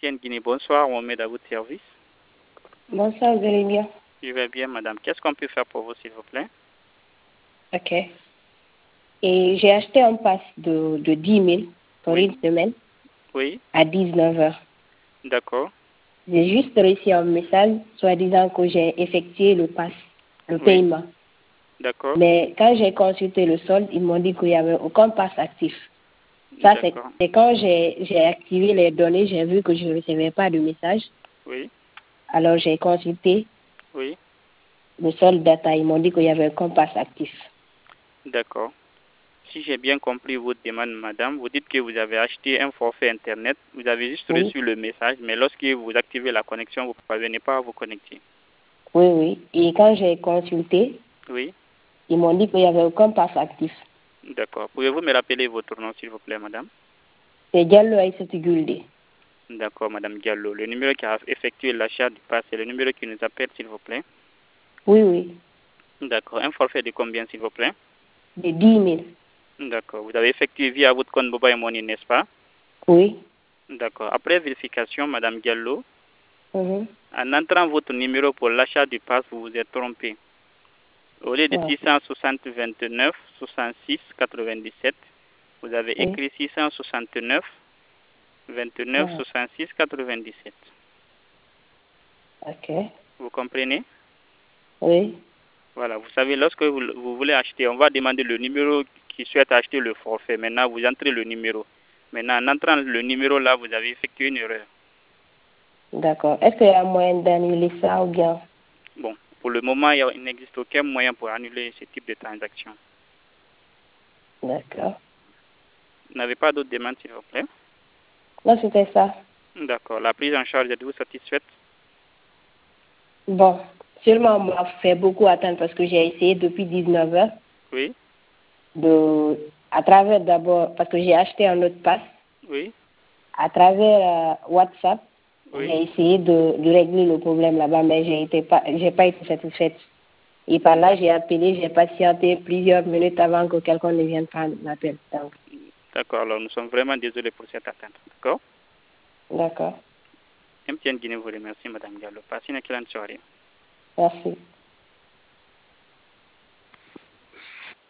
MTN Guinée, bonsoir, on met à votre service. Bonsoir, vous allez bien? Je vais bien, madame. Qu'est-ce qu'on peut faire pour vous, s'il vous plaît? Ok. Et j'ai acheté un pass de 10 000 pour Oui. une semaine Oui, à 19 heures. d'accord. J'ai juste reçu un message soi-disant que j'ai effectué le pass, le Oui, paiement. d'accord. Mais quand j'ai consulté le solde, ils m'ont dit qu'il n'y avait aucun pass actif. Ça, D'accord. c'est quand j'ai activé les données, j'ai vu que je ne recevais pas de message. Oui, Alors j'ai consulté oui, le solde data. Ils m'ont dit qu'il n'y avait aucun pass actif. d'accord. Si j'ai bien compris votre demande, madame, vous dites que vous avez acheté un forfait Internet. Vous avez juste Oui, reçu le message, mais lorsque vous activez la connexion, vous ne parvenez pas à vous connecter. oui, oui. Et quand j'ai consulté, Oui, ils m'ont dit qu'il n'y avait aucun pass actif. d'accord. Pouvez-vous me rappeler votre nom, s'il vous plaît, madame? C'est Diallo Aïssatou Gulde. D'accord, madame Diallo. Le numéro qui a effectué l'achat du pass, c'est le numéro qui nous appelle, s'il vous plaît. Oui, oui. D'accord. Un forfait de combien, s'il vous plaît? De 10 000. D'accord. Vous avez effectué via votre compte Boba et Money, n'est-ce pas? Oui. D'accord. Après vérification, madame Diallo, Mhm. en entrant votre numéro pour l'achat du pass, vous vous êtes trompé. Au lieu de Ah, 660 29 66 97, vous avez oui. écrit 669 29 Ah, 66 97. ok. Vous comprenez? Oui. Voilà. Vous savez, lorsque vous voulez acheter, on va demander le numéro qui souhaite acheter le forfait. Maintenant, vous entrez le numéro. Maintenant, en entrant le numéro là, vous avez effectué une erreur. D'accord. Est-ce qu'il y a moyen d'annuler ça ou bien? Bon, pour le moment, il n'existe aucun moyen pour annuler ce type de transaction. D'accord. Vous n'avez pas d'autres demandes, s'il vous plaît? Non, c'était ça. D'accord. La prise en charge, êtes-vous satisfaite? Bon, seulement on m'a fait beaucoup attendre parce que j'ai essayé depuis 19 heures Oui, à travers d'abord, parce que j'ai acheté un autre pass, oui, à travers WhatsApp, oui. j'ai essayé de régler le problème là-bas, mais j'ai pas été satisfaite. Et par là, j'ai appelé, j'ai patienté plusieurs minutes avant que quelqu'un ne vienne prendre l'appel. Donc, D'accord. Alors, nous sommes vraiment désolés pour cette attente. D'accord? d'accord. MTN Guinée vous remercie, madame Diallo. Passez une excellente soirée. Merci.